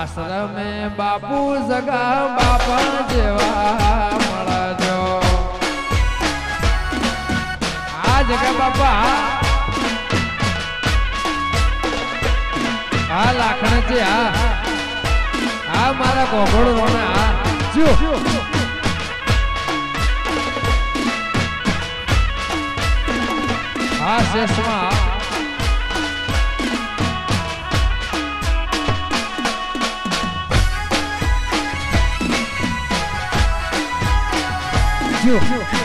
આશ્રમે બાપુ જગા બાપા જેવા મળજો આ જગા બાપા આ લાખણ છે આ મારા કોગળો રોને આ જો આ શેષમાં જો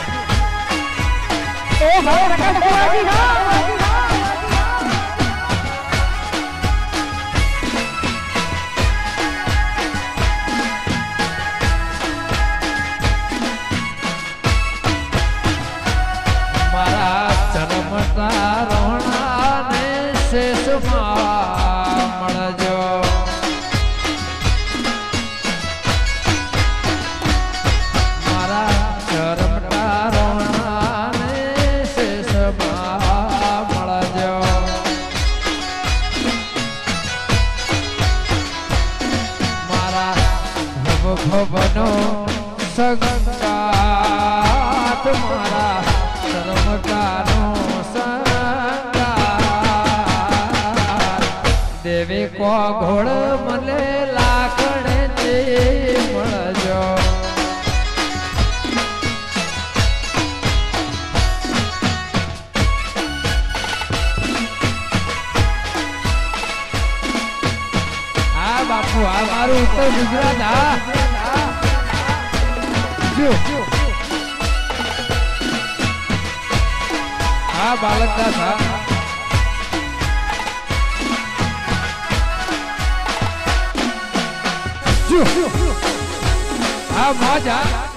એ ભાઈ પ્રકાશ દેવાજી હા મળજો મારા ચરમટા રોણાને શેષમાં મળજો મારા ભવનો સંગાત મારા ચરમટાનો દેવી કો ઘોડ મને લાકડે તે મળજો આ બાપુ આ મારું ઉત્તર ગુજરાત આ બાલકદાસ હા મોજ